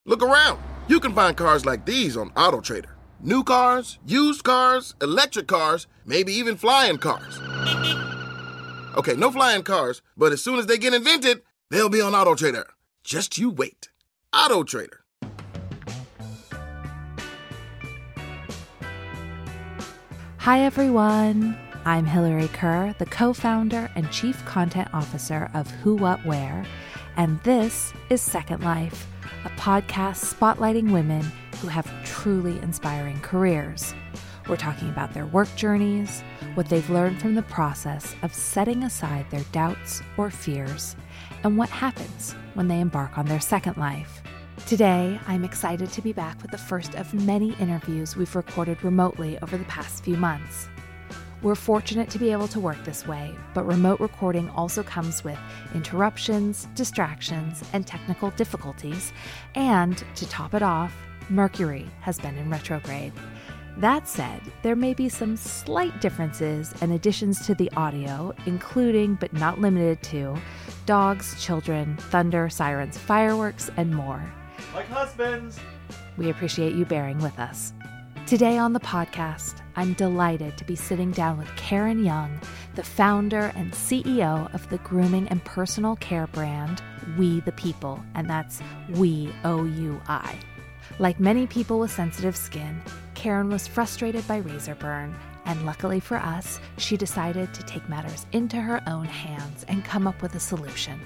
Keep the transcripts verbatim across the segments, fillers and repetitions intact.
Look around. You can find cars like these on AutoTrader. New cars, used cars, electric cars, maybe even flying cars. Okay, no flying cars, but as soon as they get invented, they'll be on AutoTrader. Just you wait. AutoTrader. Hi, everyone. I'm Hillary Kerr, the co-founder and chief content officer of Who What Wear, and this is Second Life, a podcast spotlighting women who have truly inspiring careers. We're talking about their work journeys, what they've learned from the process of setting aside their doubts or fears, and what happens when they embark on their second life. Today, I'm excited to be back with the first of many interviews we've recorded remotely over the past few months. We're fortunate to be able to work this way, but remote recording also comes with interruptions, distractions, and technical difficulties. And to top it off, Mercury has been in retrograde. That said, there may be some slight differences and additions to the audio, including but not limited to dogs, children, thunder, sirens, fireworks, and more. Like husbands. We appreciate you bearing with us. Today on the podcast, I'm delighted to be sitting down with Karen Young, the founder and C E O of the grooming and personal care brand, We the People, and that's We, O U I. Like many people with sensitive skin, Karen was frustrated by razor burn, and luckily for us, she decided to take matters into her own hands and come up with a solution.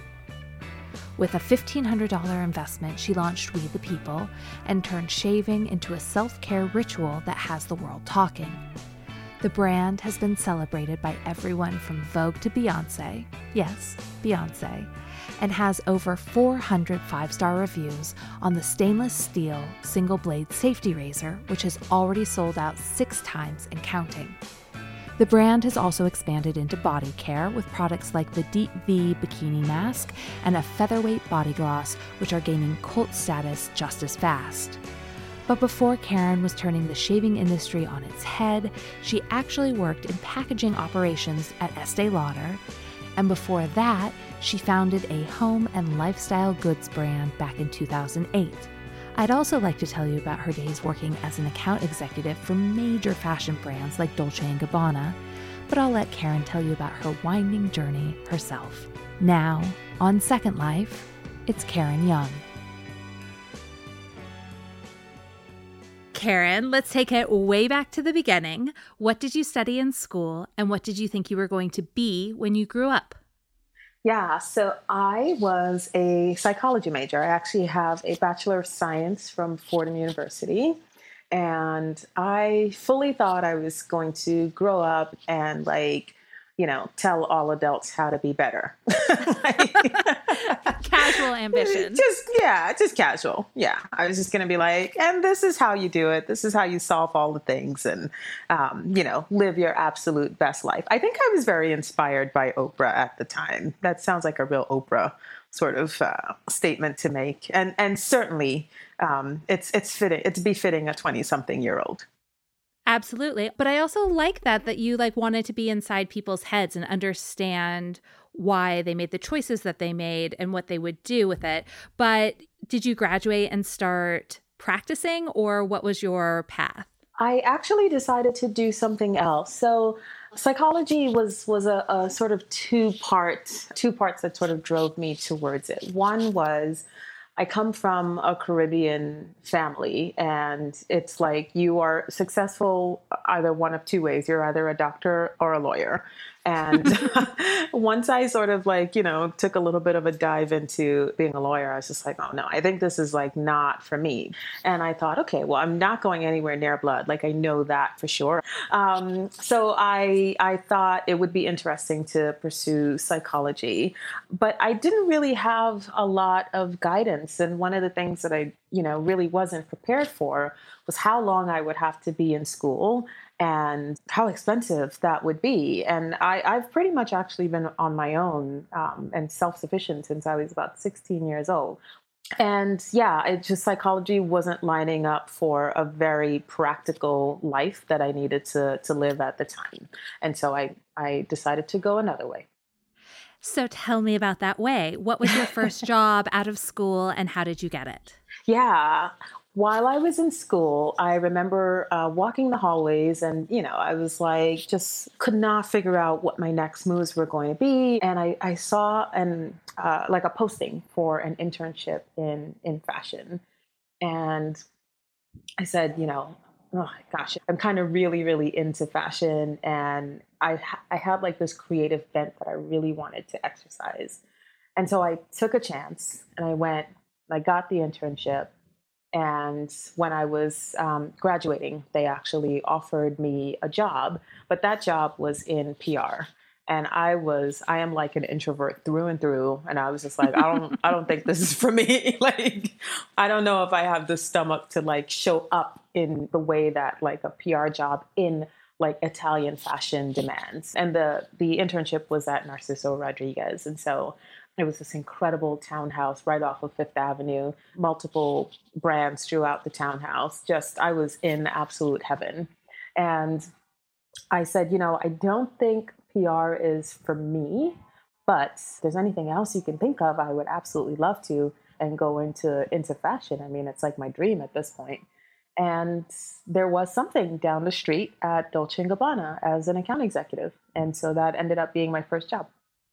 With a fifteen hundred dollars investment, she launched We the People and turned shaving into a self-care ritual that has the world talking. The brand has been celebrated by everyone from Vogue to Beyoncé, yes, Beyoncé, and has over four hundred five-star reviews on the stainless steel single-blade safety razor, which has already sold out six times and counting. The brand has also expanded into body care with products like the Deep V Bikini Mask and a featherweight body gloss, which are gaining cult status just as fast. But before Karen was turning the shaving industry on its head, she actually worked in packaging operations at Estée Lauder, and before that, she founded a home and lifestyle goods brand back in two thousand eight. I'd also like to tell you about her days working as an account executive for major fashion brands like Dolce and Gabbana, but I'll let Karen tell you about her winding journey herself. Now, on Second Life, it's Karen Young. Karen, let's take it way back to the beginning. What did you study in school, and what did you think you were going to be when you grew up? Yeah, so I was a psychology major. I actually have a Bachelor of Science from Fordham University. And I fully thought I was going to grow up and, like, you know, tell all adults how to be better. Like, casual ambition. Just, yeah, just casual. Yeah. I was just going to be like, and this is how you do it. This is how you solve all the things and, um, you know, live your absolute best life. I think I was very inspired by Oprah at the time. That sounds like a real Oprah sort of uh, statement to make. And, and certainly um, it's, it's fitting, it's befitting a twenty something year old. Absolutely. But I also like that, that you like wanted to be inside people's heads and understand why they made the choices that they made and what they would do with it. But did you graduate and start practicing, or what was your path? I actually decided to do something else. So psychology was was a, a sort of two part, two parts that sort of drove me towards it. One was I come from a Caribbean family, and it's like you are successful either one of two ways. You're either a doctor or a lawyer. And once I sort of like, you know, took a little bit of a dive into being a lawyer, I was just like, oh no, I think this is like not for me. And I thought, okay, well, I'm not going anywhere near blood. Like I know that for sure. Um, so I, I thought it would be interesting to pursue psychology, but I didn't really have a lot of guidance. And one of the things that I, you know, really wasn't prepared for was how long I would have to be in school and how expensive that would be. And I, I've pretty much actually been on my own um, and self-sufficient since I was about sixteen years old. And yeah, it just psychology wasn't lining up for a very practical life that I needed to to live at the time. And so I, I decided to go another way. So tell me about that way. What was your first job out of school and how did you get it? Yeah. While I was in school, I remember uh, walking the hallways and, you know, I was like, just could not figure out what my next moves were going to be. And I, I saw an, uh, like a posting for an internship in, in fashion. And I said, you know, oh gosh, I'm kind of really, really into fashion. And I, ha- I had like this creative bent that I really wanted to exercise. And so I took a chance and I went, I got the internship. And when I was um, graduating, they actually offered me a job, but that job was in P R. And I was, I am like an introvert through and through. And I was just like, I don't, I don't think this is for me. Like, I don't know if I have the stomach to like show up in the way that like a P R job in like Italian fashion demands. And the, the internship was at Narciso Rodriguez. And so it was this incredible townhouse right off of Fifth Avenue, multiple brands throughout the townhouse. Just, I was in absolute heaven. And I said, you know, I don't think P R is for me, but if there's anything else you can think of, I would absolutely love to and go into, into fashion. I mean, it's like my dream at this point. And there was something down the street at Dolce and Gabbana as an account executive. And so that ended up being my first job.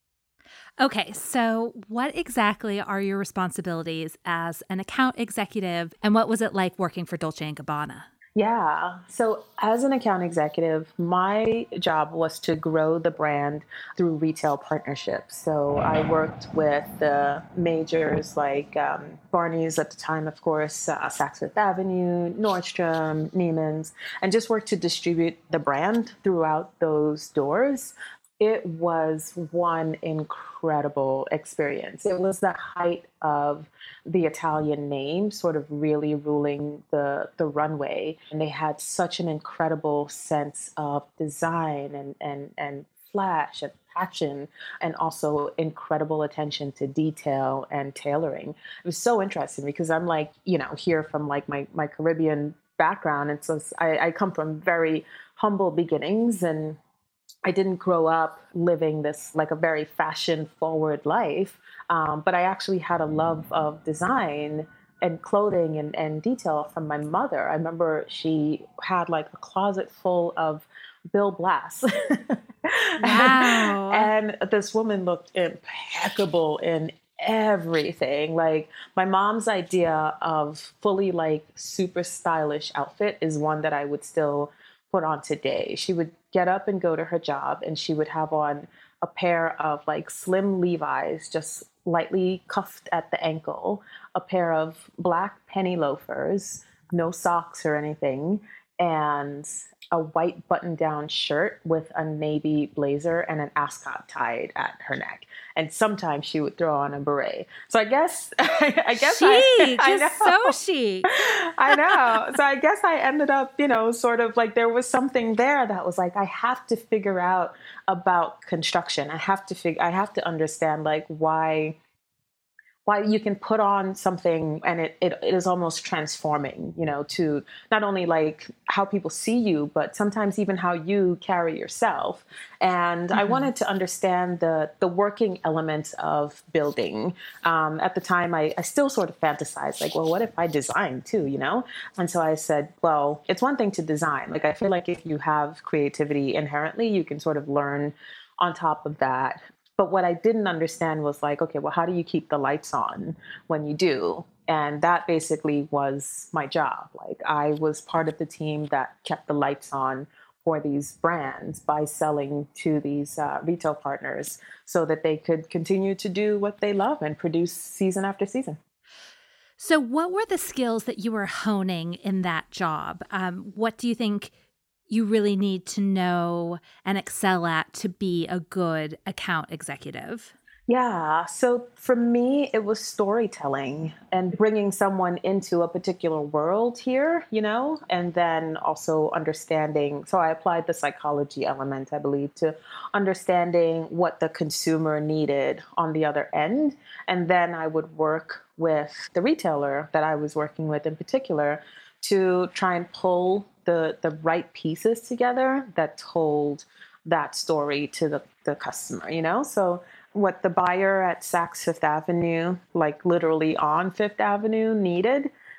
Okay, so what exactly are your responsibilities as an account executive, and what was it like working for Dolce and Gabbana? Yeah. So as an account executive, my job was to grow the brand through retail partnerships. So I worked with the majors like um, Barney's at the time, of course, uh, Saks Fifth Avenue, Nordstrom, Neiman's, and just worked to distribute the brand throughout those doors. It was one incredible experience. It was the height of the Italian name sort of really ruling the, the runway. And they had such an incredible sense of design and, and, and flash and passion, and also incredible attention to detail and tailoring. It was so interesting because I'm like, you know, here from like my, my Caribbean background. And so I, I come from very humble beginnings, and I didn't grow up living this like a very fashion forward life, um, but I actually had a love of design and clothing and, and detail from my mother. I remember she had like a closet full of Bill Blass. Wow. And this woman looked impeccable in everything. Like my mom's idea of fully like super stylish outfit is one that I would still put on today. She would get up and go to her job, and she would have on a pair of like slim Levi's, just lightly cuffed at the ankle, a pair of black penny loafers, no socks or anything, and a white button-down shirt with a navy blazer and an ascot tied at her neck. And sometimes she would throw on a beret. So I guess, I guess chic, I, I just know. so chic. I know. So I guess I ended up, you know, sort of like there was something there that was like, I have to figure out about construction. I have to figure, I have to understand like why why you can put on something and it, it, it is almost transforming, you know, to not only like how people see you, but sometimes even how you carry yourself. And mm-hmm. I wanted to understand the the working elements of building. Um, at the time, I, I still sort of fantasized like, well, what if I design too, you know? And so I said, well, it's one thing to design. Like, I feel like if you have creativity inherently, you can sort of learn on top of that. But what I didn't understand was like, okay, well, how do you keep the lights on when you do? And that basically was my job. Like I was part of the team that kept the lights on for these brands by selling to these uh, retail partners so that they could continue to do what they love and produce season after season. So what were the skills that you were honing in that job? Um, what do you think you really need to know and excel at to be a good account executive? Yeah. So for me, it was storytelling and bringing someone into a particular world here, you know, and then also understanding. So I applied the psychology element, I believe, to understanding what the consumer needed on the other end. And then I would work with the retailer that I was working with in particular to try and pull the the right pieces together that told that story to the, the customer, you know? So what the buyer at Saks Fifth Avenue, like literally on Fifth Avenue, needed,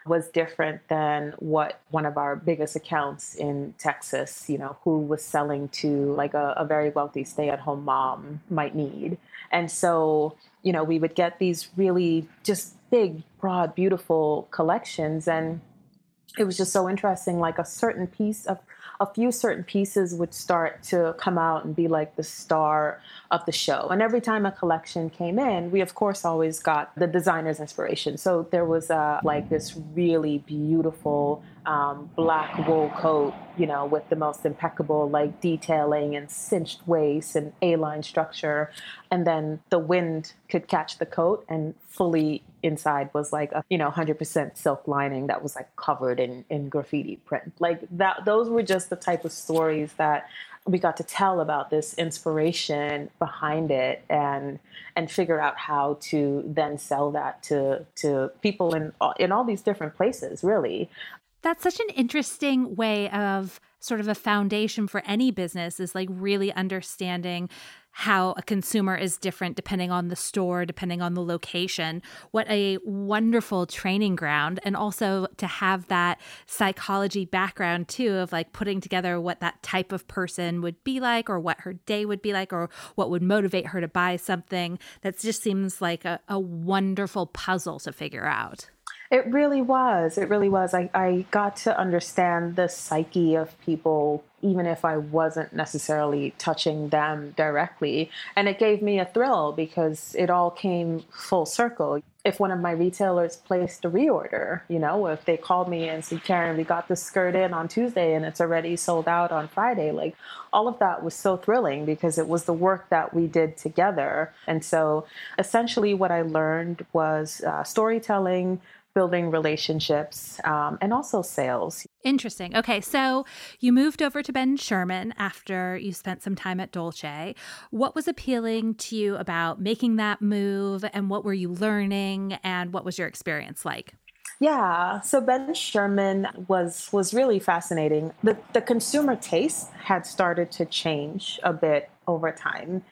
was different than what one of our biggest accounts in Texas, you know, who was selling to like a, a very wealthy stay-at-home mom might need. And so, you know, we would get these really just big, broad, beautiful collections. And it was just so interesting, like a certain piece of, a few certain pieces would start to come out and be like the star of the show. And every time a collection came in, we of course always got the designer's inspiration. So there was uh, like this really beautiful um, black wool coat, you know, with the most impeccable like detailing and cinched waist and A-line structure. And then the wind could catch the coat and fully inside was like a, you know, one hundred percent silk lining that was like covered in, in graffiti print. Like that, those were just the type of stories that we got to tell about this inspiration behind it and and figure out how to then sell that to to people in in all these different places, really. That's such an interesting way of sort of a foundation for any business, is like really understanding how a consumer is different depending on the store, depending on the location. What a wonderful training ground. And also to have that psychology background too, of like putting together what that type of person would be like, or what her day would be like, or what would motivate her to buy something. That just seems like a, a wonderful puzzle to figure out. It really was. It really was. I, I got to understand the psyche of people, even if I wasn't necessarily touching them directly. And it gave me a thrill because it all came full circle. If one of my retailers placed a reorder, you know, if they called me and said, Karen, we got this skirt in on Tuesday and it's already sold out on Friday, like all of that was so thrilling because it was the work that we did together. And so essentially what I learned was uh, storytelling, building relationships, um, and also sales. Interesting. Okay, so you moved over to Ben Sherman after you spent some time at Dolce. What was appealing to you about making that move, and what were you learning, and what was your experience like? Yeah, so Ben Sherman was was really fascinating. The the consumer taste had started to change a bit over time,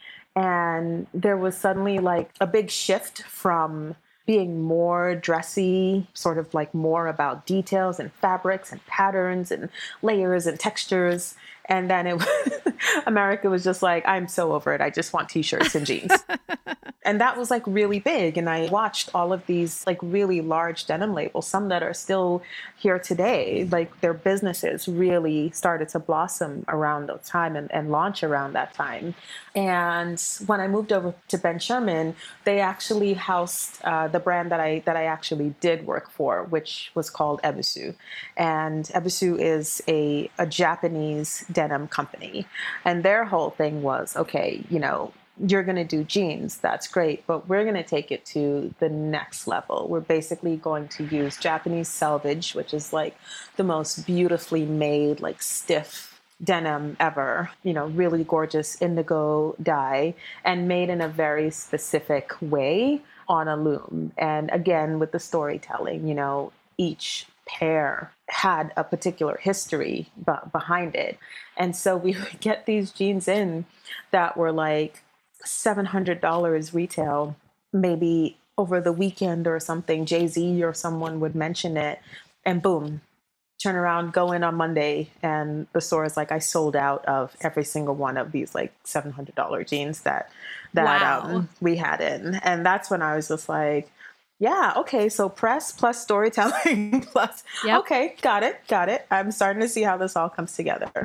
and there was suddenly like a big shift from being more dressy, sort of like more about details and fabrics and patterns and layers and textures. And then it America was just like, I'm so over it. I just want t-shirts and jeans. And that was like really big. And I watched all of these like really large denim labels, some that are still here today, like their businesses really started to blossom around that time and, and launch around that time. And when I moved over to Ben Sherman, they actually housed uh, the brand that I that I actually did work for, which was called Ebisu. And Ebisu is a, a Japanese denim company. And their whole thing was, okay, you know, you're going to do jeans. That's great. But we're going to take it to the next level. We're basically going to use Japanese selvage, which is like the most beautifully made, like stiff denim ever, you know, really gorgeous indigo dye and made in a very specific way on a loom. And again, with the storytelling, you know, each pair had a particular history b- behind it. And so we would get these jeans in that were like seven hundred dollars retail, maybe over the weekend or something, Jay-Z or someone would mention it and boom, turn around, go in on Monday. And the store is like, I sold out of every single one of these like seven hundred dollars jeans that, that wow. um, we had in. And that's when I was just like, yeah, okay, so press plus storytelling plus, yep. Okay, got it, got it. I'm starting to see how this all comes together.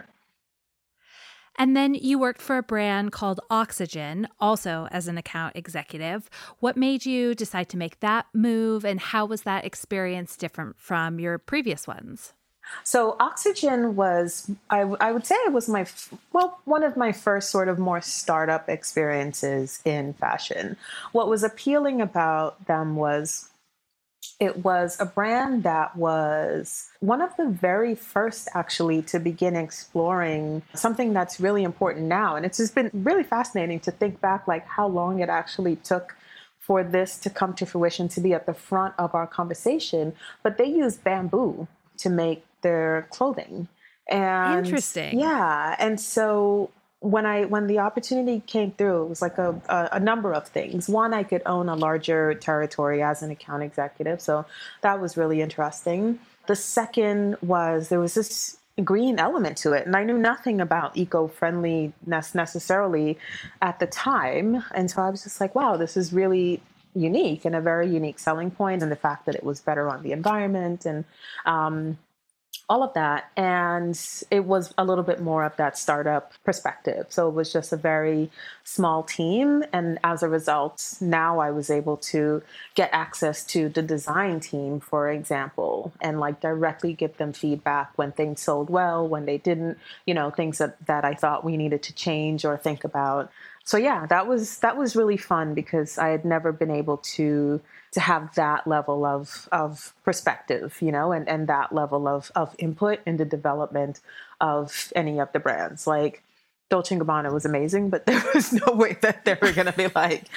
And then you worked for a brand called Oxygen, also as an account executive. What made you decide to make that move, and how was that experience different from your previous ones? So Oxygen was, I, I would say it was my, well, one of my first sort of more startup experiences in fashion. What was appealing about them was it was a brand that was one of the very first actually to begin exploring something that's really important now. And it's just been really fascinating to think back like how long it actually took for this to come to fruition, to be at the front of our conversation. But they use bamboo to make their clothing. And interesting. Yeah. And so when I when the opportunity came through, it was like a, a, a number of things. One, I could own a larger territory as an account executive, so that was really interesting. The second was there was this green element to it, and I knew nothing about eco-friendliness necessarily at the time, and so I was just like, wow, this is really unique and a very unique selling point, and the fact that it was better on the environment and um, all of that. And it was a little bit more of that startup perspective. So it was just a very small team. And as a result, now I was able to get access to the design team, for example, and like directly give them feedback when things sold well, when they didn't, you know, things that, that I thought we needed to change or think about. So yeah, that was that was really fun because I had never been able to to have that level of of perspective, you know, and, and that level of of input in the development of any of the brands. Like Dolce and Gabbana was amazing, but there was no way that they were going to be like,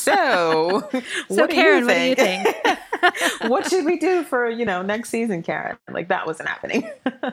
so, so what Karen, do you think? what do you think? What should we do for, you know, next season, Karen? Like that wasn't happening.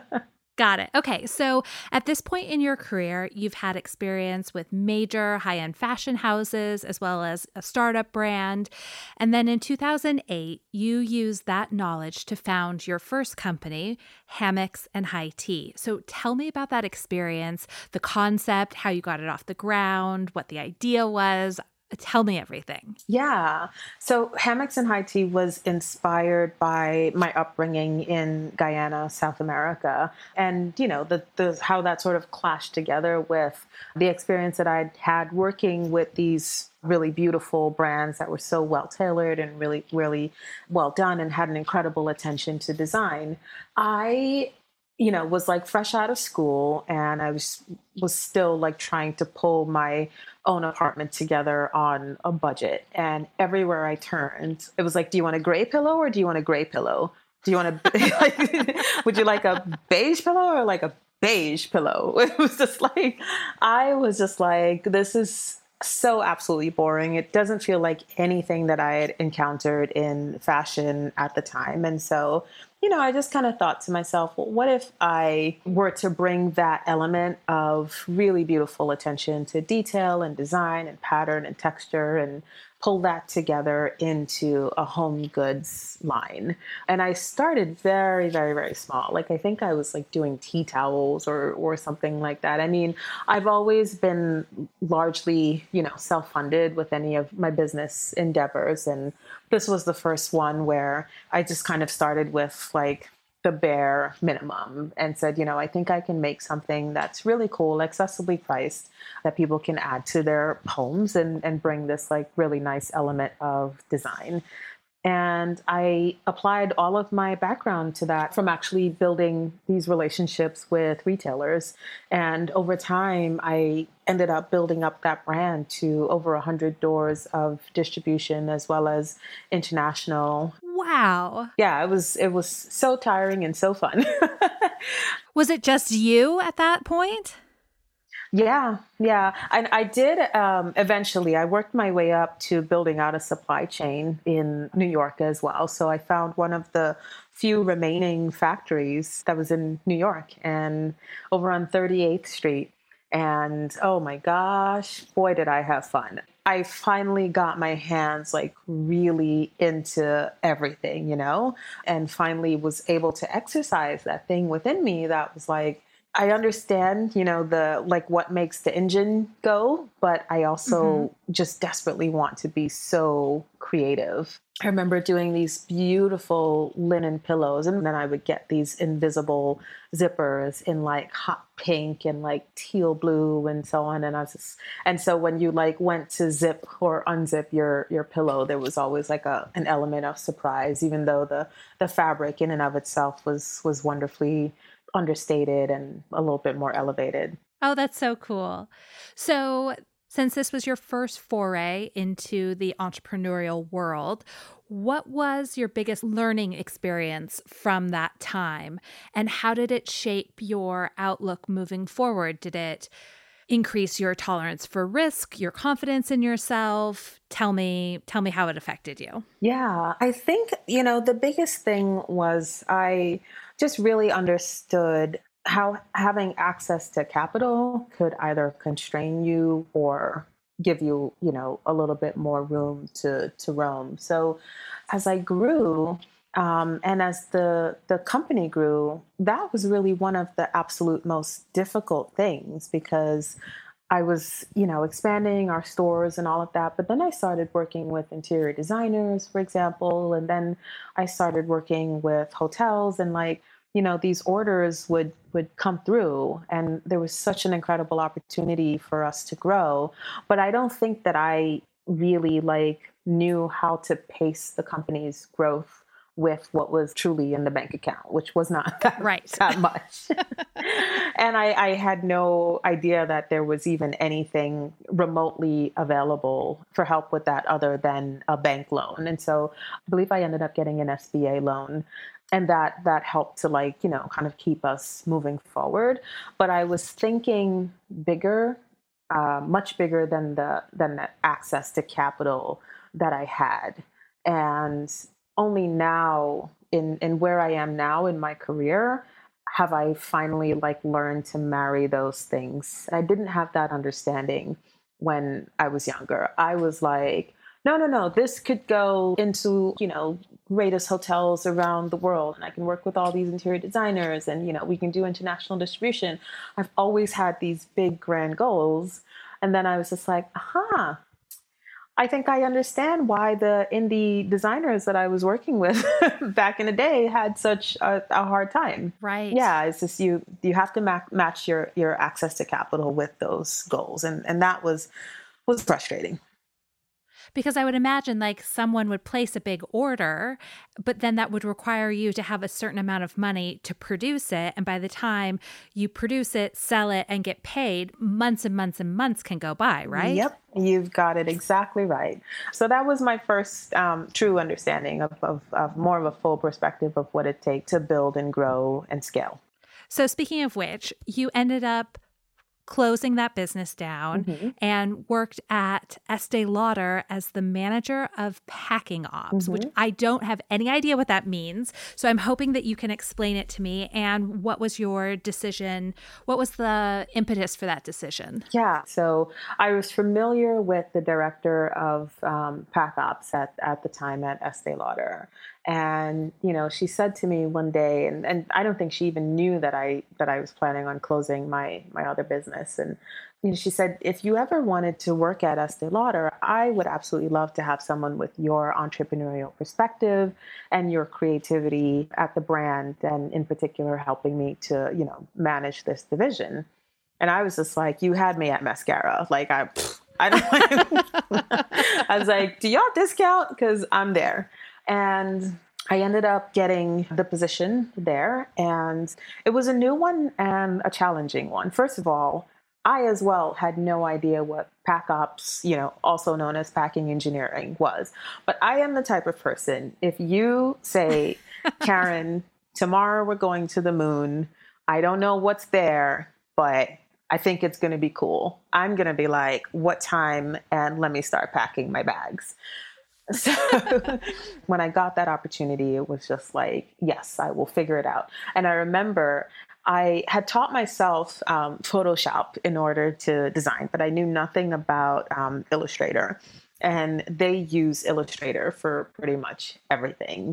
Got it. Okay. So at this point in your career, you've had experience with major high-end fashion houses as well as a startup brand. And then in two thousand eight, you used that knowledge to found your first company, Hammocks and High Tea. So tell me about that experience, the concept, how you got it off the ground, what the idea was. Tell me everything. Yeah. So Hammocks and High Tea was inspired by my upbringing in Guyana, South America. And, you know, the, the how that sort of clashed together with the experience that I'd had working with these really beautiful brands that were so well tailored and really, really well done and had an incredible attention to design. I you know, was like fresh out of school, and I was was still like trying to pull my own apartment together on a budget. And everywhere I turned, it was like, do you want a gray pillow or do you want a gray pillow? Do you want a, like, would you like a beige pillow or like a beige pillow? It was just like, I was just like, this is so absolutely boring. It doesn't feel like anything that I had encountered in fashion at the time. And so, you know, I just kind of thought to myself, well, what if I were to bring that element of really beautiful attention to detail and design and pattern and texture and pull that together into a home goods line? And I started very, very, very small. Like, I think I was like doing tea towels or, or something like that. I mean, I've always been largely, you know, self-funded with any of my business endeavors. And this was the first one where I just kind of started with like the bare minimum and said, you know, I think I can make something that's really cool, accessibly priced, that people can add to their homes and, and bring this like really nice element of design. And I applied all of my background to that from actually building these relationships with retailers. And over time, I ended up building up that brand to over one hundred doors of distribution as well as international. Wow. Yeah, it was it was so tiring and so fun. Was it just you at that point? Yeah, yeah. And I did um, eventually, I worked my way up to building out a supply chain in New York as well. So I found one of the few remaining factories that was in New York and over on thirty-eighth Street. And oh my gosh, boy, did I have fun. I finally got my hands like really into everything, you know, and finally was able to exercise that thing within me that was like, I understand, you know, the like what makes the engine go, but I also mm-hmm. just desperately want to be so creative. I remember doing these beautiful linen pillows, and then I would get these invisible zippers in like hot pink and like teal blue and so on. And I was just, and so when you like went to zip or unzip your your pillow, there was always like a an element of surprise, even though the the fabric in and of itself was was wonderfully understated and a little bit more elevated. Oh, that's so cool. So since this was your first foray into the entrepreneurial world, what was your biggest learning experience from that time? And how did it shape your outlook moving forward? Did it increase your tolerance for risk, your confidence in yourself? Tell me, tell me how it affected you. Yeah, I think, you know, the biggest thing was I just really understood how having access to capital could either constrain you or give you, you know, a little bit more room to, to roam. So as I grew, um, and as the, the company grew, that was really one of the absolute most difficult things, because I was, you know, expanding our stores and all of that. But then I started working with interior designers, for example, and then I started working with hotels, and like, you know, these orders would would come through, and there was such an incredible opportunity for us to grow. But I don't think that I really like knew how to pace the company's growth with what was truly in the bank account, which was not that, right. that much. And I, I had no idea that there was even anything remotely available for help with that other than a bank loan. And so I believe I ended up getting an S B A loan. And that that helped to, like, you know, kind of keep us moving forward. But I was thinking bigger, uh, much bigger than the than the access to capital that I had. And only now, in, in where I am now in my career, have I finally like learned to marry those things. I didn't have that understanding when I was younger. I was like, no, no, no, this could go into, you know, greatest hotels around the world, and I can work with all these interior designers, and, you know, we can do international distribution. I've always had these big grand goals. And then I was just like, aha, I think I understand why the indie designers that I was working with back in the day had such a, a hard time. Right. Yeah, it's just you you have to ma- match your your access to capital with those goals, and and that was was frustrating. Because I would imagine like someone would place a big order, but then that would require you to have a certain amount of money to produce it. And by the time you produce it, sell it, and get paid, months and months and months can go by, right? Yep. You've got it exactly right. So that was my first um, true understanding of, of, of more of a full perspective of what it takes to build and grow and scale. So speaking of which, you ended up closing that business down mm-hmm. and worked at Estee Lauder as the manager of packing ops, mm-hmm. which I don't have any idea what that means. So I'm hoping that you can explain it to me. And what was your decision? What was the impetus for that decision? Yeah, so I was familiar with the director of um, pack ops at, at the time at Estee Lauder. And, you know, she said to me one day, and, and I don't think she even knew that I that I was planning on closing my my other business. And, you know, she said, if you ever wanted to work at Estee Lauder, I would absolutely love to have someone with your entrepreneurial perspective and your creativity at the brand, and in particular, helping me to, you know, manage this division. And I was just like, you had me at mascara. Like, I, I don't, I was like, do y'all discount? Because I'm there. And I ended up getting the position there, and it was a new one and a challenging one. First of all, I as well had no idea what pack ops, you know, also known as packing engineering, was. But I am the type of person, if you say, Karen, tomorrow we're going to the moon, I don't know what's there, but I think it's going to be cool. I'm going to be like, what time? And let me start packing my bags. So when I got that opportunity, it was just like, yes, I will figure it out. And I remember I had taught myself um, Photoshop in order to design, but I knew nothing about um, Illustrator. And they use Illustrator for pretty much everything.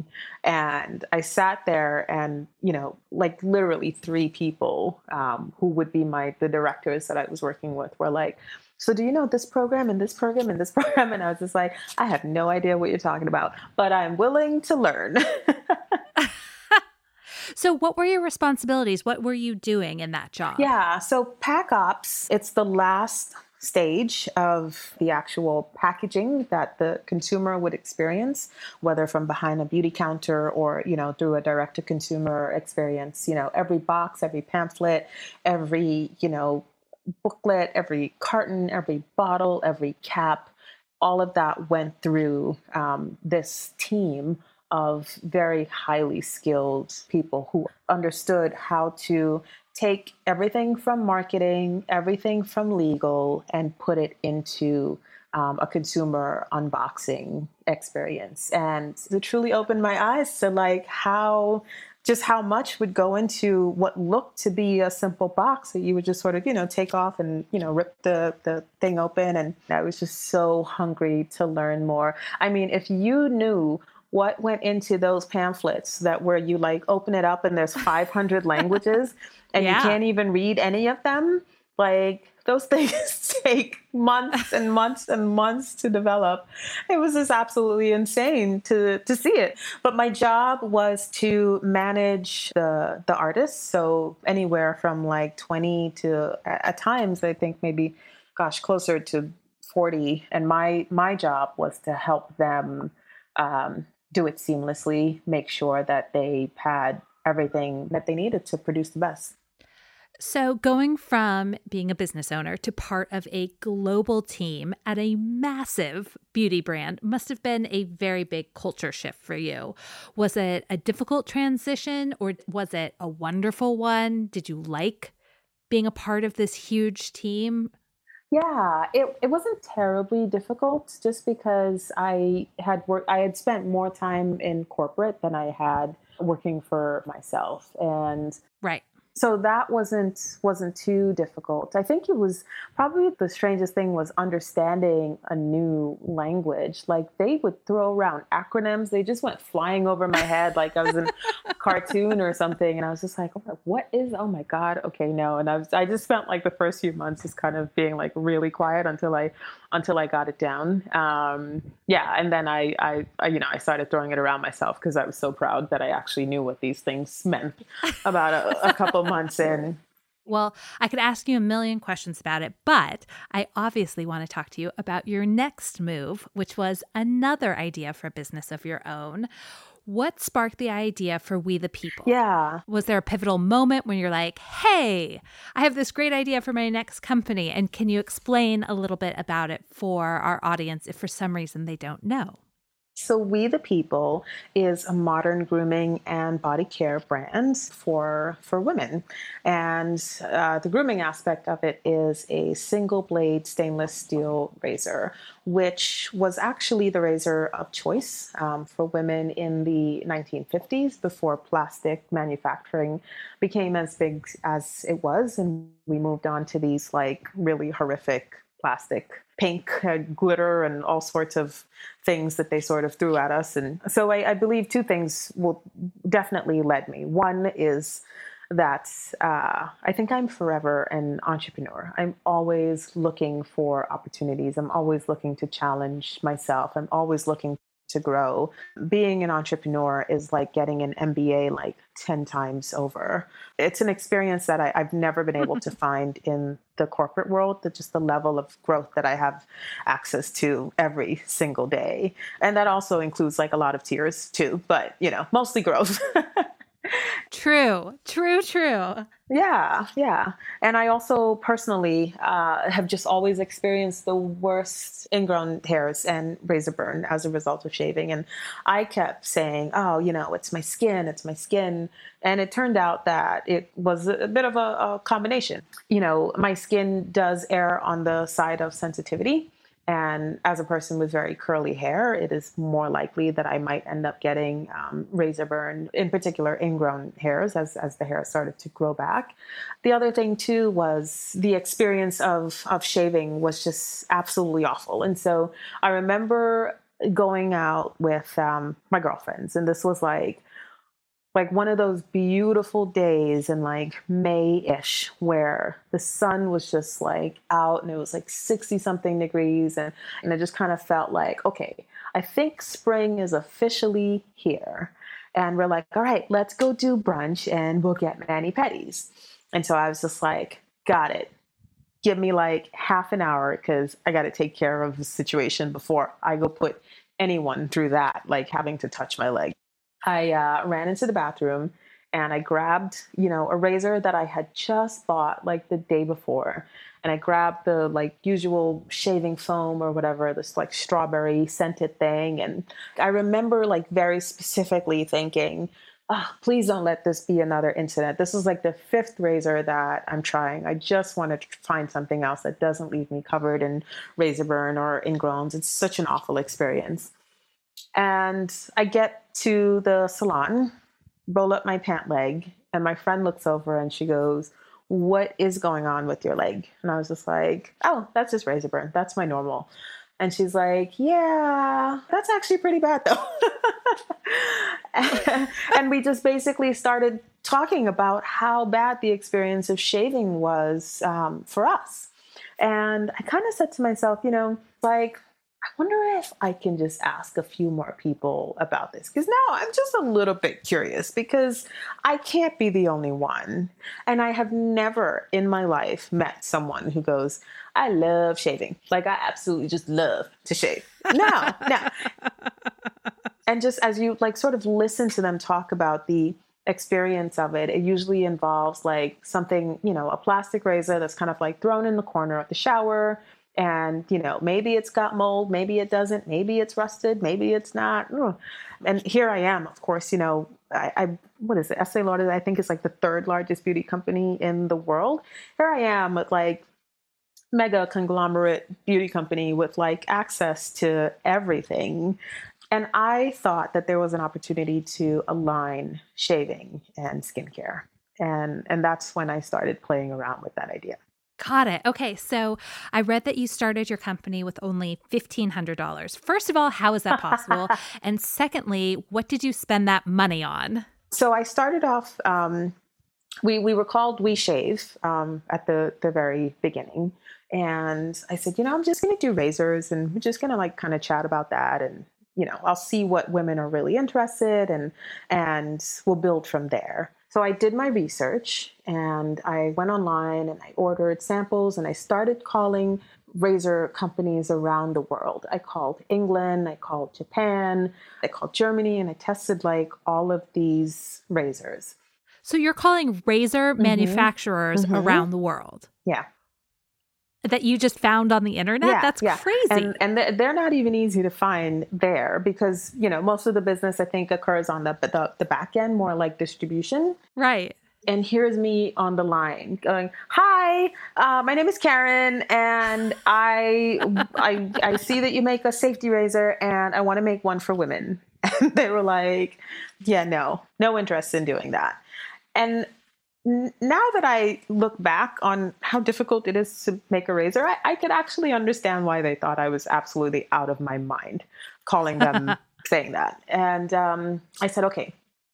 And I sat there and, you know, like literally three people um, who would be my the directors that I was working with were like, so do you know this program and this program and this program? And I was just like, I have no idea what you're talking about, but I'm willing to learn. So what were your responsibilities? What were you doing in that job? Yeah. So pack ops, it's the last stage of the actual packaging that the consumer would experience, whether from behind a beauty counter or, you know, through a direct to consumer experience. You know, every box, every pamphlet, every, you know, booklet, every carton, every bottle, every cap, all of that went through um, this team of very highly skilled people who understood how to take everything from marketing, everything from legal, and put it into um, a consumer unboxing experience. And it truly opened my eyes to like how just how much would go into what looked to be a simple box that you would just sort of, you know, take off and, you know, rip the, the thing open. And I was just so hungry to learn more. I mean, if you knew what went into those pamphlets that where you like open it up and there's five hundred languages and yeah. you can't even read any of them, like those things take months and months and months to develop. It was just absolutely insane to to see it. But my job was to manage the the artists. So anywhere from like twenty to at times, I think maybe, gosh, closer to forty. And my my job was to help them um, do it seamlessly, make sure that they had everything that they needed to produce the best. So going from being a business owner to part of a global team at a massive beauty brand must have been a very big culture shift for you. Was it a difficult transition or was it a wonderful one? Did you like being a part of this huge team? Yeah, it, it wasn't terribly difficult just because I had worked, I had spent more time in corporate than I had working for myself. And right. So that wasn't wasn't too difficult. I think it was probably the strangest thing was understanding a new language. Like they would throw around acronyms. They just went flying over my head like I was in a cartoon or something. And I was just like, oh, what is, oh my God, okay, no. And I was I just spent like the first few months just kind of being like really quiet until I until I got it down. Um, yeah, and then I, I, I, you know, I started throwing it around myself because I was so proud that I actually knew what these things meant about a, a couple months in. Well, I could ask you a million questions about it, but I obviously want to talk to you about your next move, which was another idea for a business of your own. What sparked the idea for We the People? Yeah. Was there a pivotal moment when you're like, hey, I have this great idea for my next company? And can you explain a little bit about it for our audience if for some reason they don't know? So We the People is a modern grooming and body care brand for for women. And uh, the grooming aspect of it is a single blade stainless steel razor, which was actually the razor of choice um, for women in the nineteen fifties before plastic manufacturing became as big as it was. And we moved on to these like really horrific plastic pink uh, glitter and all sorts of things that they sort of threw at us. And so I, I believe two things will definitely led me. One is that uh, I think I'm forever an entrepreneur. I'm always looking for opportunities. I'm always looking to challenge myself. I'm always looking to grow. Being an entrepreneur is like getting an M B A like ten times over. It's an experience that I, I've never been able to find in the corporate world, that just the level of growth that I have access to every single day. And that also includes like a lot of tears too, but you know, mostly growth. True, true, true. Yeah, yeah. And I also personally uh, have just always experienced the worst ingrown hairs and razor burn as a result of shaving. And I kept saying, oh, you know, it's my skin, it's my skin. And it turned out that it was a bit of a, a combination. You know, my skin does err on the side of sensitivity. And as a person with very curly hair, it is more likely that I might end up getting um, razor burn, in particular ingrown hairs as, as the hair started to grow back. The other thing too was the experience of, of shaving was just absolutely awful. And so I remember going out with um, my girlfriends, and this was like, like one of those beautiful days in like May-ish where the sun was just like out and it was like sixty something degrees. And, and it just kind of felt like, okay, I think spring is officially here. And we're like, all right, let's go do brunch and we'll get mani-pedis. And so I was just like, got it. Give me like half an hour because I got to take care of the situation before I go put anyone through that, like having to touch my leg. I uh, ran into the bathroom and I grabbed, you know, a razor that I had just bought like the day before. And I grabbed the like usual shaving foam or whatever, this like strawberry scented thing. And I remember like very specifically thinking, oh, please don't let this be another incident. This is like the fifth razor that I'm trying. I just want to find something else that doesn't leave me covered in razor burn or ingrowns. It's such an awful experience. And I get to the salon roll up my pant leg, and my friend looks over and she goes, "What is going on with your leg?" And I was just like, "Oh, that's just razor burn. That's my normal." And she's like, "Yeah, that's actually pretty bad though." And we just basically started talking about how bad the experience of shaving was um, for us. And I kind of said to myself, you know, like, I wonder if I can just ask a few more people about this. Because now I'm just a little bit curious because I can't be the only one. And I have never in my life met someone who goes, "I love shaving. Like, I absolutely just love to shave." No, no. And just as you like sort of listen to them talk about the experience of it, it usually involves like something, you know, a plastic razor that's kind of like thrown in the corner of the shower. And, you know, maybe it's got mold, maybe it doesn't, maybe it's rusted, maybe it's not. And here I am, of course, you know, I, I what is it? Estee Lauder, I think is like the third largest beauty company in the world. Here I am with like mega conglomerate beauty company with like access to everything. And I thought that there was an opportunity to align shaving and skincare. And, and that's when I started playing around with that idea. Got it. Okay. So I read that you started your company with only fifteen hundred dollars. First of all, how is that possible? And secondly, what did you spend that money on? So I started off, um, we, we were called We Shave um, at the, the very beginning. And I said, you know, I'm just going to do razors and we're just going to like kind of chat about that. And, you know, I'll see what women are really interested in, and we'll build from there. So I did my research and I went online and I ordered samples and I started calling razor companies around the world. I called England, I called Japan, I called Germany, and I tested like all of these razors. So you're calling razor mm-hmm. manufacturers mm-hmm. around the world? Yeah. That you just found on the internet? Yeah, That's yeah. crazy. And, and they're not even easy to find there because, you know, most of the business I think occurs on the, the, the back end, more like distribution. Right. And here's me on the line going, "Hi, uh, my name is Karen, and I, I, I see that you make a safety razor and I want to make one for women." And they were like, "Yeah, no, no interest in doing that." And now that I look back on how difficult it is to make a razor, I, I could actually understand why they thought I was absolutely out of my mind calling them saying that. And um, I said, okay,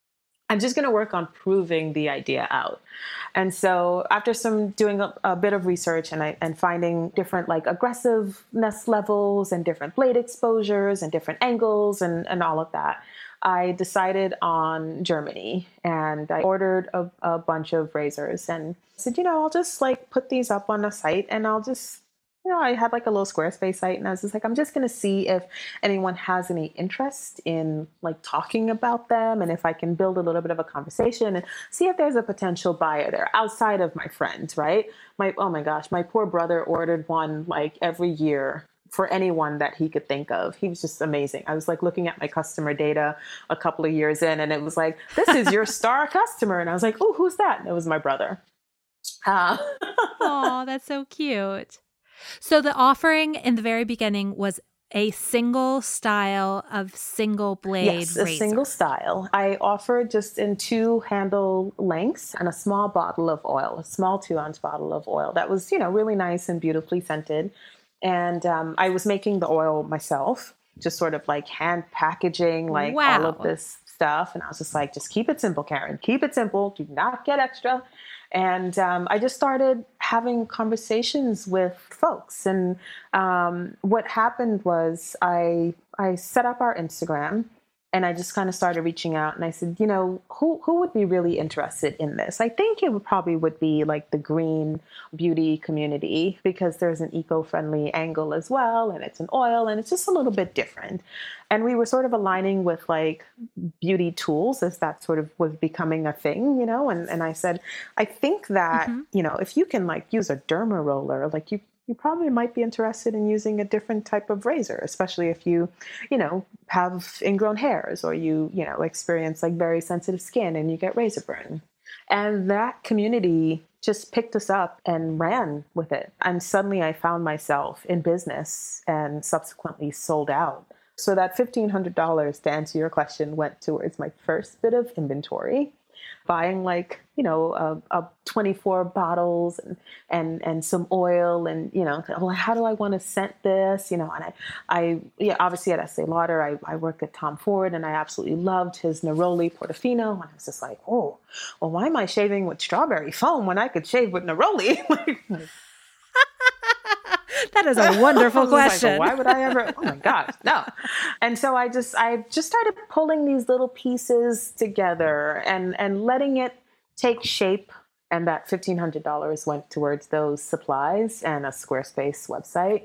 I'm just going to work on proving the idea out. And so after some doing a, a bit of research and I, and finding different like aggressiveness levels and different blade exposures and different angles and, and all of that, I decided on Germany and I ordered a, a bunch of razors and said, you know, I'll just like put these up on a site and I'll just, you know, I had like a little Squarespace site and I was just like, I'm just going to see if anyone has any interest in like talking about them and if I can build a little bit of a conversation and see if there's a potential buyer there outside of my friends, right? My, oh my gosh, my poor brother ordered one like every year for anyone that he could think of. He was just amazing. I was like looking at my customer data a couple of years in and it was like, "This is your star customer." And I was like, "Oh, who's that?" And it was my brother. Uh, Oh, that's so cute. So the offering in the very beginning was a single style of single blade yes, razor. a single style. I offered just in two handle lengths and a small bottle of oil, a small two ounce bottle of oil that was, you know, really nice and beautifully scented. And um, I was making the oil myself, just sort of like hand packaging, like wow. all of this stuff. And I was just like, just keep it simple, Karen. Keep it simple. Do not get extra. And um, I just started having conversations with folks. And um, what happened was I I set up our Instagram. And I just kind of started reaching out and I said, you know, who who would be really interested in this? I think it would probably would be like the green beauty community because there's an eco-friendly angle as well. And it's an oil and it's just a little bit different. And we were sort of aligning with like beauty tools as that sort of was becoming a thing, you know, and, and I said, I think that, mm-hmm. you know, if you can like use a derma roller, like you you probably might be interested in using a different type of razor, especially if you, you know, have ingrown hairs or you, you know, experience like very sensitive skin and you get razor burn. And that community just picked us up and ran with it. And suddenly I found myself in business and subsequently sold out So that fifteen hundred dollars, to answer your question, went towards my first bit of inventory, buying like, you know, a, a twenty-four bottles and, and, and some oil and, you know, well, how do I want to scent this? You know, and I, I, yeah, obviously at Estee Lauder, I, I worked at Tom Ford and I absolutely loved his Neroli Portofino. And I was just like, oh, well, why am I shaving with strawberry foam when I could shave with Neroli? That is a wonderful question. Like, why would I ever? Oh my gosh, no. And so I just, I just started pulling these little pieces together and, and letting it take shape. And that fifteen hundred dollars went towards those supplies and a Squarespace website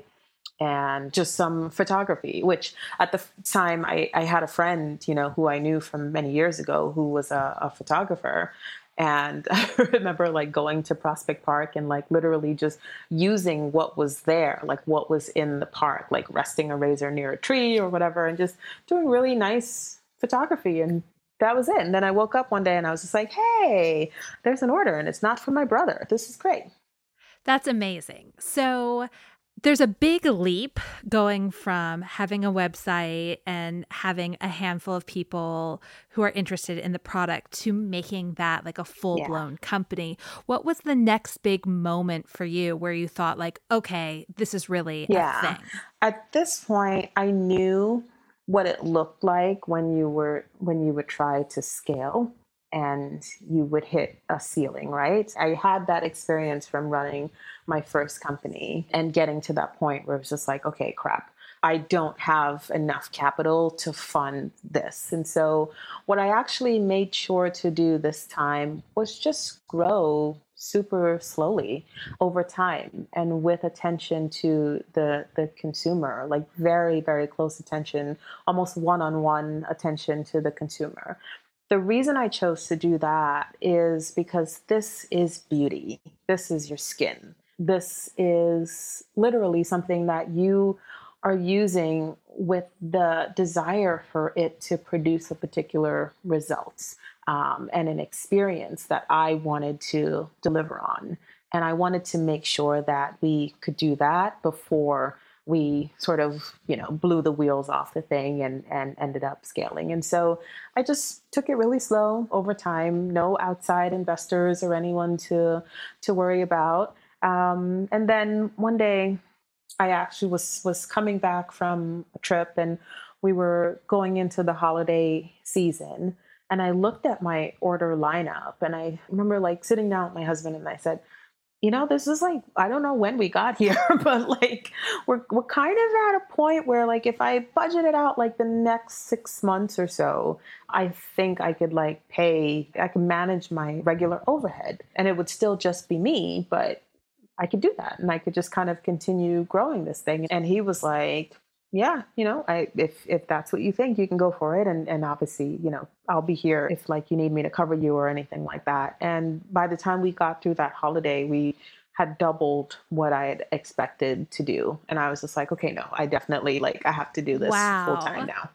and just some photography, which at the time I, I had a friend, you know, who I knew from many years ago who was a, a photographer. And I remember like going to Prospect Park and like literally just using what was there, like what was in the park, like resting a razor near a tree or whatever, and just doing really nice photography. And that was it. And then I woke up one day and I was just like, hey, there's an order and it's not from my brother. This is great. That's amazing. So there's a big leap going from having a website and having a handful of people who are interested in the product to making that like a full-blown yeah. company. What was the next big moment for you where you thought like, okay, this is really yeah. a thing? At this point, I knew what it looked like when you were when you would try to scale and you would hit a ceiling, right? I had that experience from running my first company and getting to that point where it was just like, okay, crap, I don't have enough capital to fund this. And so what I actually made sure to do this time was just grow super slowly over time and with attention to the the consumer, like very, very close attention, almost one-on-one attention to the consumer. The reason I chose to do that is because this is beauty. This is your skin. This is literally something that you are using with the desire for it to produce a particular result um, and an experience that I wanted to deliver on. And I wanted to make sure that we could do that before we sort of, you know, blew the wheels off the thing and, and ended up scaling. And so I just took it really slow over time, no outside investors or anyone to, to worry about. Um, and then one day I actually was, was coming back from a trip and we were going into the holiday season. And I looked at my order lineup and I remember like sitting down with my husband and I said, you know, this is like, I don't know when we got here, but like, we're, we're kind of at a point where like, if I budget it out like the next six months or so, I think I could like pay, I can manage my regular overhead and it would still just be me, but I could do that. And I could just kind of continue growing this thing. And he was like, yeah, you know, I, if, if that's what you think, you can go for it. And, and obviously, you know, I'll be here if like you need me to cover you or anything like that. And by the time we got through that holiday, we had doubled what I had expected to do. And I was just like, okay, no, I definitely like, I have to do this wow. full time now.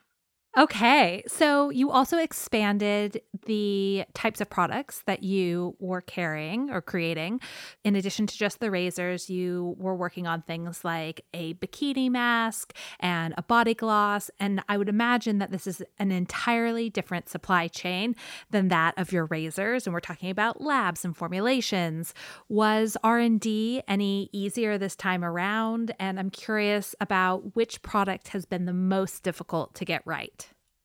Okay. So you also expanded the types of products that you were carrying or creating. In addition to just the razors, you were working on things like a bikini mask and a body gloss. And I would imagine that this is an entirely different supply chain than that of your razors. And we're talking about labs and formulations. Was R and D any easier this time around? And I'm curious about which product has been the most difficult to get right.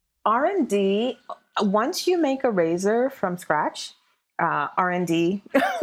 R and D, once you make a razor from scratch, uh, R and D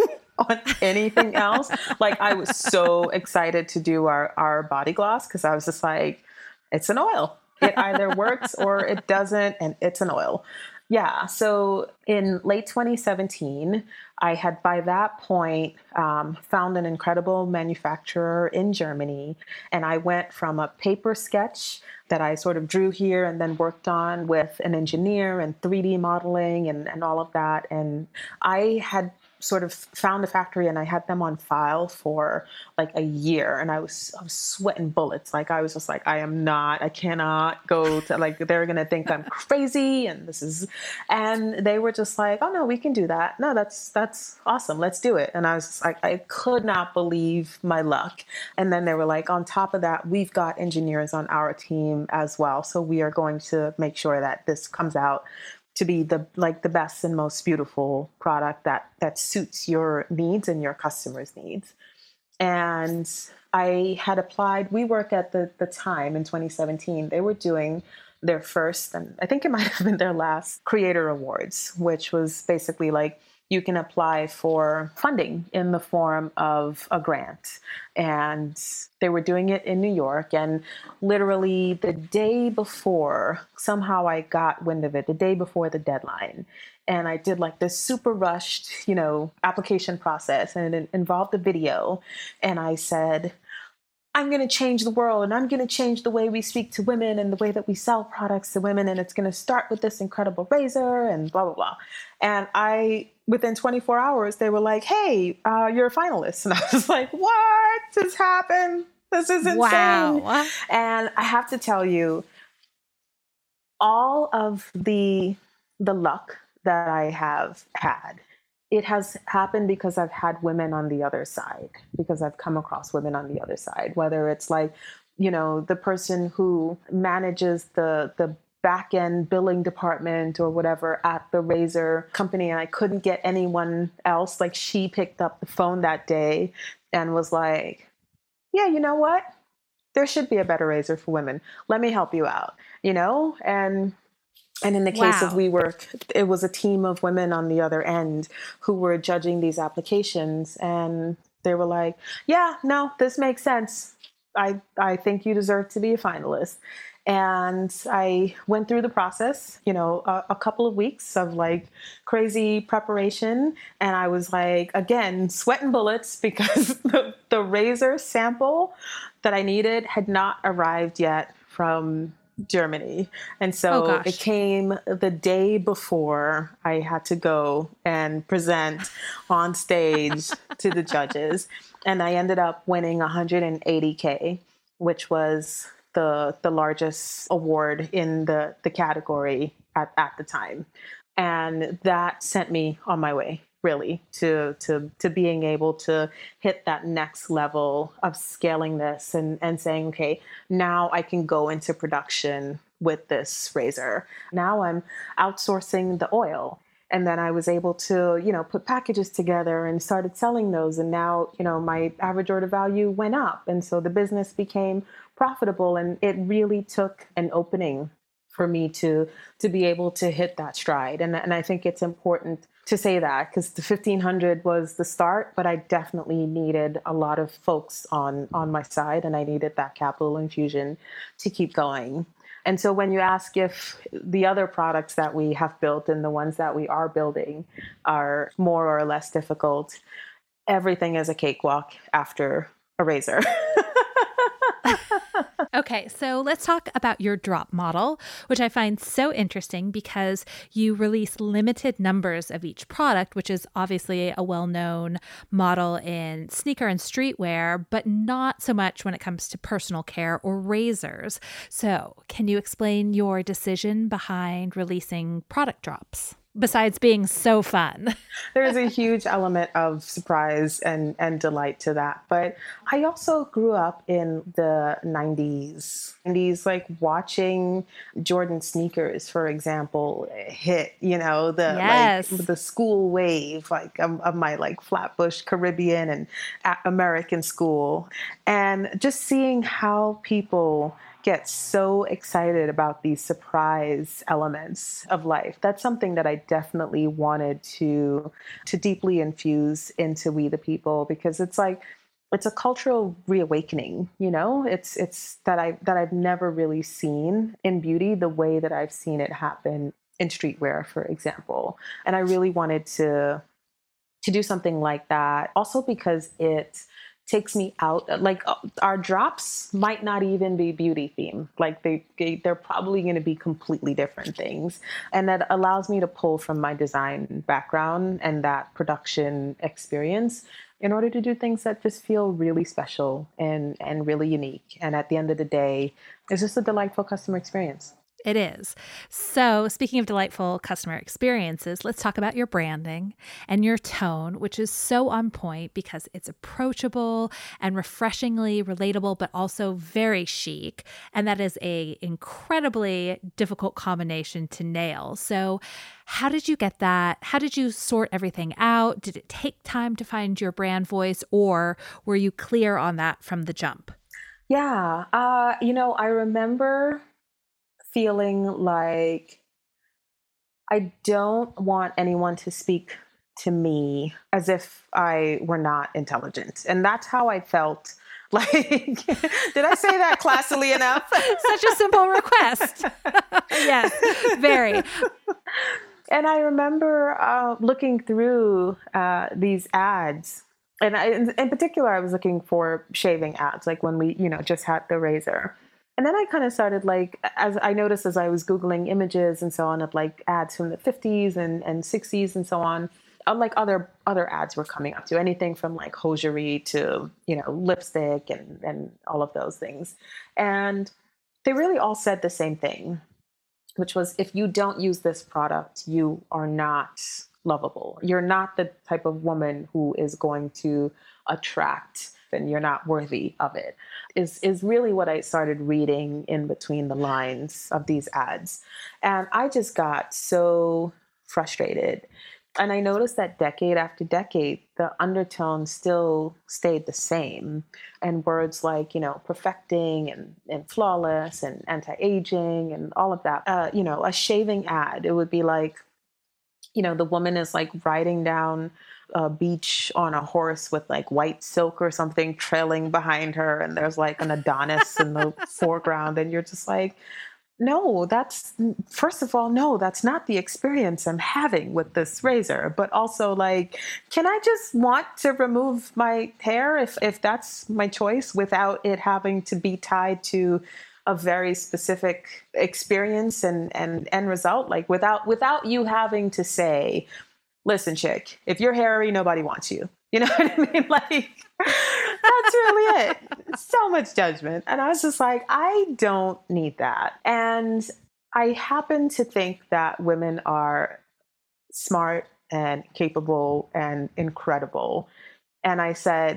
on anything else, like I was so excited to do our, our body gloss because I was just like, it's an oil. It either works or it doesn't, and it's an oil. Yeah. So in late twenty seventeen, I had by that point um, found an incredible manufacturer in Germany. And I went from a paper sketch that I sort of drew here and then worked on with an engineer and three D modeling and, and all of that. And I had sort of found a factory and I had them on file for like a year, and I was, I was sweating bullets. Like I was just like, I am not, I cannot go to, like, they're going to think I'm crazy and this is, and they were just like, oh no, we can do that. No, that's, that's awesome. Let's do it. And I was just like, I could not believe my luck. And then they were like, on top of that, we've got engineers on our team as well. So we are going to make sure that this comes out to be the like the best and most beautiful product that that suits your needs and your customers' needs. And I had applied, we work at the, the time in twenty seventeen, they were doing their first, and I think it might have been their last, Creator Awards, which was basically like, you can apply for funding in the form of a grant. And they were doing it in New York. And literally the day before, somehow I got wind of it, the day before the deadline. And I did like this super rushed, you know, application process, and it involved a video. And I said, I'm going to change the world, and I'm going to change the way we speak to women and the way that we sell products to women. And it's going to start with this incredible razor and blah, blah, blah. And I, within twenty-four hours, they were like, hey, uh, you're a finalist. And I was like, what just happened? This is insane. Wow. And I have to tell you, all of the the luck that I have had, it has happened because I've had women on the other side, because I've come across women on the other side, whether it's like, you know, the person who manages the, the back end billing department or whatever at the razor company. And I couldn't get anyone else. Like, she picked up the phone that day and was like, yeah, you know what? There should be a better razor for women. Let me help you out, you know? And And in the case Wow. of WeWork, it was a team of women on the other end who were judging these applications. And they were like, yeah, no, this makes sense. I, I think you deserve to be a finalist. And I went through the process, you know, a, a couple of weeks of like crazy preparation. And I was like, again, sweating bullets because the, the razor sample that I needed had not arrived yet from Germany. And so Oh, it came the day before I had to go and present on stage to the judges. And I ended up winning one hundred eighty K, which was the the largest award in the, the category at, at the time. And that sent me on my way, really, to to to being able to hit that next level of scaling this and, and saying, okay, now I can go into production with this razor. Now I'm outsourcing the oil. And then I was able to, you know, put packages together and started selling those. And now, you know, my average order value went up. And so the business became profitable. And it really took an opening for me to to be able to hit that stride. And, and I think it's important to say that, because the fifteen hundred was the start, but I definitely needed a lot of folks on, on my side, and I needed that capital infusion to keep going. And so when you ask if the other products that we have built and the ones that we are building are more or less difficult, everything is a cakewalk after a razor. Okay, so let's talk about your drop model, which I find so interesting because you release limited numbers of each product, which is obviously a well-known model in sneaker and streetwear, but not so much when it comes to personal care or razors. So can you explain your decision behind releasing product drops? Besides being so fun. There's a huge element of surprise and, and delight to that. But I also grew up in the nineties. nineties, like watching Jordan sneakers, for example, hit, you know, the yes. like the school wave, like of, of my like Flatbush Caribbean and American school. And just seeing how people get so excited about these surprise elements of life. That's something that I definitely wanted to to deeply infuse into We the People, because it's like it's a cultural reawakening, you know? It's it's that I that I've never really seen in beauty the way that I've seen it happen in streetwear, for example. And I really wanted to to do something like that, also because it takes me out. Like uh, our drops might not even be beauty theme. Like they, they they're probably going to be completely different things. And that allows me to pull from my design background and that production experience in order to do things that just feel really special and, and really unique. And at the end of the day, it's just a delightful customer experience. It is. So speaking of delightful customer experiences, let's talk about your branding and your tone, which is so on point because it's approachable and refreshingly relatable, but also very chic. And that is a incredibly difficult combination to nail. So how did you get that? How did you sort everything out? Did it take time to find your brand voice, or were you clear on that from the jump? Yeah. Uh, you know, I remember feeling like I don't want anyone to speak to me as if I were not intelligent. And that's how I felt. Like, did I say that classily enough? Such a simple request. Yes, very. And I remember uh, looking through uh, these ads. And I, in, in particular, I was looking for shaving ads, like when we, you know, just had the razor. And then I kind of started like, as I noticed as I was Googling images and so on of like ads from the fifties and, and sixties and so on, like other other ads were coming up to anything from like hosiery to, you know, lipstick and, and all of those things. And they really all said the same thing, which was, if you don't use this product, you are not lovable. You're not the type of woman who is going to attract, and you're not worthy of it, is, is really what I started reading in between the lines of these ads. And I just got so frustrated. And I noticed that decade after decade, the undertone still stayed the same. And words like, you know, perfecting and, and flawless and anti-aging and all of that, uh, you know, a shaving ad, it would be like, you know, the woman is like riding down a beach on a horse with like white silk or something trailing behind her. And there's like an Adonis in the foreground. And you're just like, no, that's, first of all, no, that's not the experience I'm having with this razor. But also like, can I just want to remove my hair if, if that's my choice without it having to be tied to a very specific experience and, and end result? Like without, without you having to say, listen, chick, if you're hairy, nobody wants you. You know what I mean? Like, that's really it. So much judgment. And I was just like, I don't need that. And I happen to think that women are smart and capable and incredible. And I said,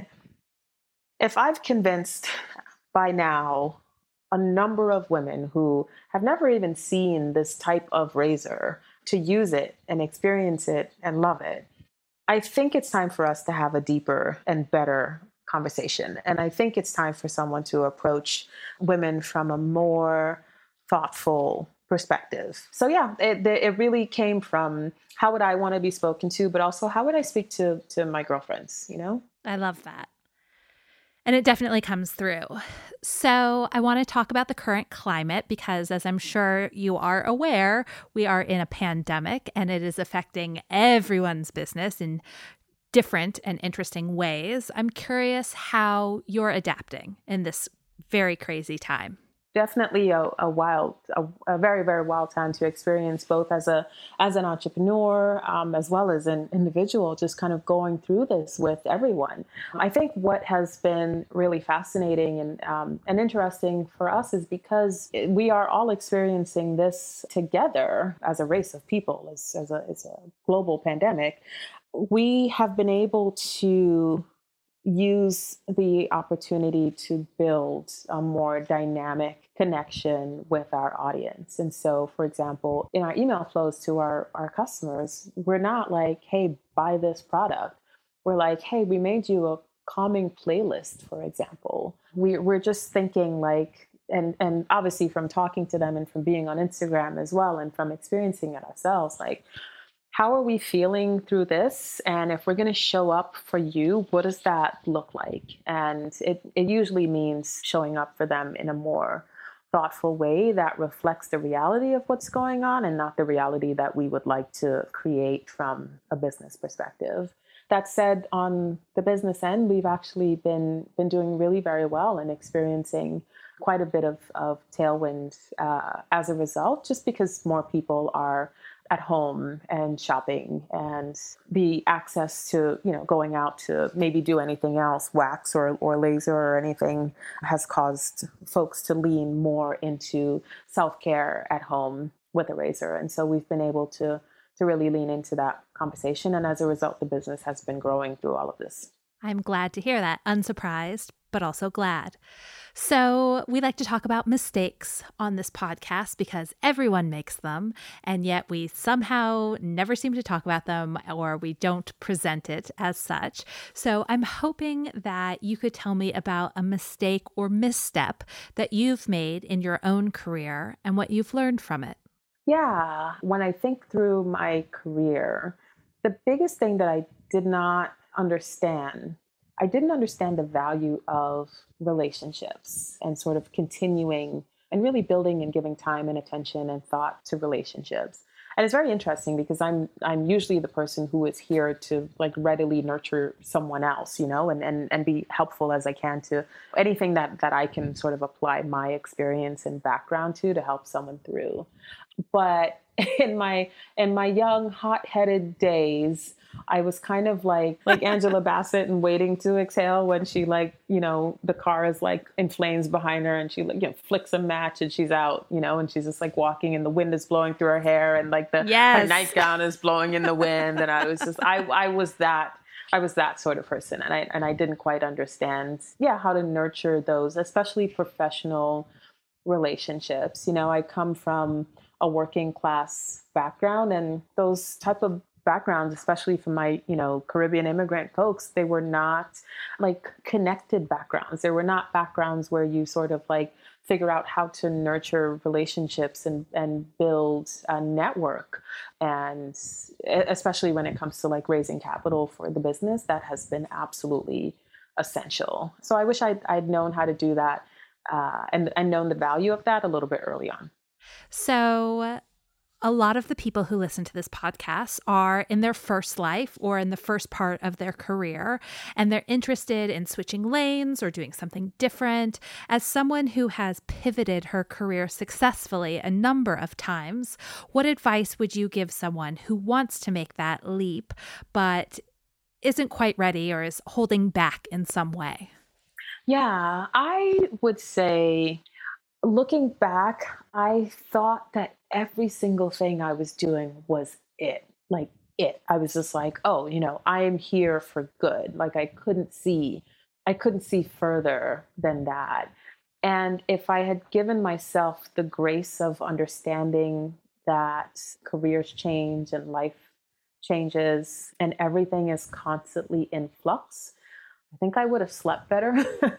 if I've convinced by now a number of women who have never even seen this type of razor to use it and experience it and love it, I think it's time for us to have a deeper and better conversation. And I think it's time for someone to approach women from a more thoughtful perspective. So yeah, it, it really came from how would I want to be spoken to, but also how would I speak to, to my girlfriends, you know? I love that. And it definitely comes through. So I want to talk about the current climate because, as I'm sure you are aware, we are in a pandemic and it is affecting everyone's business in different and interesting ways. I'm curious how you're adapting in this very crazy time. Definitely a, a wild, a, a very, very wild time to experience both as a as an entrepreneur, um, as well as an individual, just kind of going through this with everyone. I think what has been really fascinating and um, and interesting for us is because we are all experiencing this together as a race of people, as, as, a, as a global pandemic. We have been able to use the opportunity to build a more dynamic connection with our audience. And so, for example, in our email flows to our, our customers, we're not like, hey, buy this product. We're like, hey, we made you a calming playlist, for example. We, we're just thinking like, and, and obviously from talking to them and from being on Instagram as well, and from experiencing it ourselves, like, how are we feeling through this? And if we're going to show up for you, what does that look like? And it, it usually means showing up for them in a more thoughtful way that reflects the reality of what's going on and not the reality that we would like to create from a business perspective. that said, on the business end, we've actually been been doing really very well and experiencing quite a bit of, of tailwind uh, as a result, just because more people are at home and shopping, and the access to, you know, going out to maybe do anything else, wax or, or laser or anything, has caused folks to lean more into self-care at home with a razor. And so we've been able to to really lean into that conversation. And as a result, the business has been growing through all of this. I'm glad to hear that. Unsurprised, but also glad. So we like to talk about mistakes on this podcast because everyone makes them, and yet we somehow never seem to talk about them, or we don't present it as such. So I'm hoping that you could tell me about a mistake or misstep that you've made in your own career and what you've learned from it. Yeah. When I think through my career, the biggest thing that I did not understand, I didn't understand the value of relationships and sort of continuing and really building and giving time and attention and thought to relationships. And it's very interesting because I'm I'm usually the person who is here to like readily nurture someone else, you know, and, and, and be helpful as I can to anything that, that I can sort of apply my experience and background to to help someone through. But in my in my young, hot-headed days, I was kind of like like Angela Bassett and Waiting to Exhale, when she like, you know, the car is like in flames behind her and she like, you know, flicks a match and she's out, you know, and she's just like walking and the wind is blowing through her hair and like the yes. her nightgown is blowing in the wind. And I was just I I was that I was that sort of person. And I and I didn't quite understand, yeah, how to nurture those, especially professional relationships. You know, I come from a working class background, and those type of backgrounds, especially from my, you know, Caribbean immigrant folks, they were not like connected backgrounds. They were not backgrounds where you sort of like figure out how to nurture relationships and, and build a network. And especially when it comes to like raising capital for the business, that has been absolutely essential. So I wish I'd, I'd known how to do that uh, and, and known the value of that a little bit early on. So a lot of the people who listen to this podcast are in their first life or in the first part of their career, and they're interested in switching lanes or doing something different. As someone who has pivoted her career successfully a number of times, what advice would you give someone who wants to make that leap but isn't quite ready or is holding back in some way? Yeah, I would say, looking back, I thought that every single thing I was doing was it, like it. I was just like, oh, you know, I am here for good. Like I couldn't see, I couldn't see further than that. And if I had given myself the grace of understanding that careers change and life changes and everything is constantly in flux, I think I would have slept better.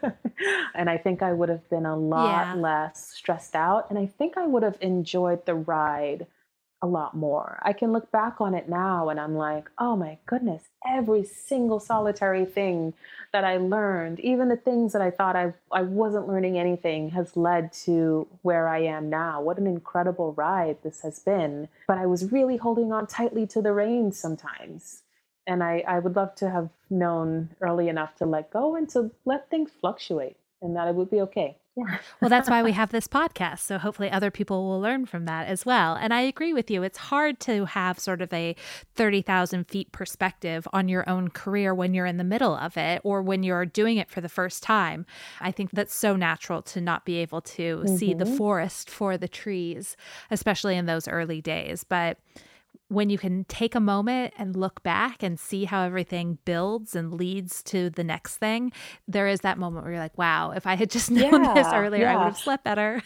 And I think I would have been a lot yeah. less stressed out. And I think I would have enjoyed the ride a lot more. I can look back on it now and I'm like, oh my goodness, every single solitary thing that I learned, even the things that I thought I, I wasn't learning anything, has led to where I am now. What an incredible ride this has been. But I was really holding on tightly to the reins sometimes. And I, I would love to have known early enough to let go and to let things fluctuate, and that it would be okay. Yeah. Well, that's why we have this podcast. So hopefully other people will learn from that as well. And I agree with you. It's hard to have sort of a thirty thousand feet perspective on your own career when you're in the middle of it or when you're doing it for the first time. I think that's so natural to not be able to mm-hmm. see the forest for the trees, especially in those early days. But when you can take a moment and look back and see how everything builds and leads to the next thing, there is that moment where you're like, wow, if I had just known yeah, this earlier, yeah. I would have slept better.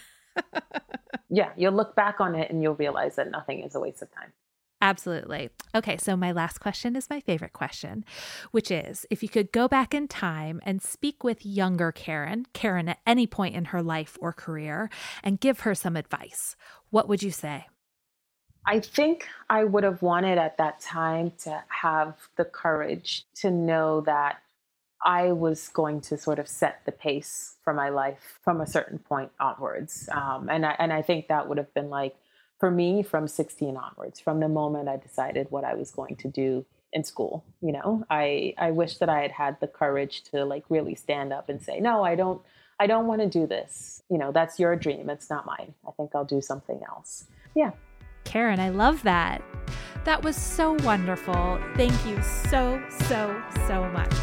Yeah, you'll look back on it and you'll realize that nothing is a waste of time. Absolutely. Okay, so my last question is my favorite question, which is, if you could go back in time and speak with younger Karen, Karen at any point in her life or career, and give her some advice, what would you say? I think I would have wanted at that time to have the courage to know that I was going to sort of set the pace for my life from a certain point onwards. Um, and, I, and I think that would have been like, for me, from sixteen onwards, from the moment I decided what I was going to do in school. You know, I, I wish that I had had the courage to like really stand up and say, no, I don't, I don't want to do this. You know, that's your dream. It's not mine. I think I'll do something else. Yeah. Karen, I love that. That was so wonderful. Thank you so, so, so much.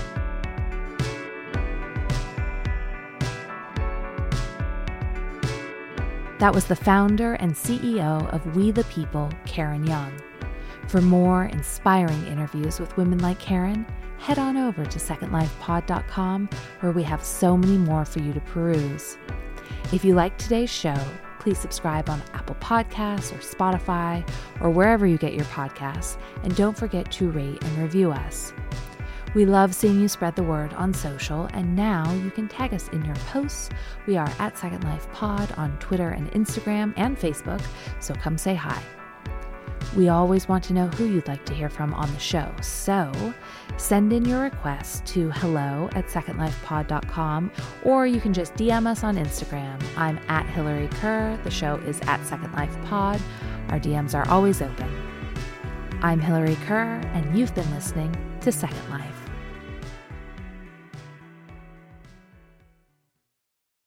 That was the founder and C E O of We the People, Karen Young. For more inspiring interviews with women like Karen, head on over to second life pod dot com, where we have so many more for you to peruse. If you liked today's show, please subscribe on Apple Podcasts or Spotify or wherever you get your podcasts, and don't forget to rate and review us. We love seeing you spread the word on social, and now you can tag us in your posts. We are at Second Life Pod on Twitter and Instagram and Facebook, so come say hi. We always want to know who you'd like to hear from on the show, so send in your requests to hello at second life pod dot com, or you can just D M us on Instagram. I'm at Hillary Kerr. The show is at Second Life Pod. Our D Ms are always open. I'm Hillary Kerr, and you've been listening to Second Life.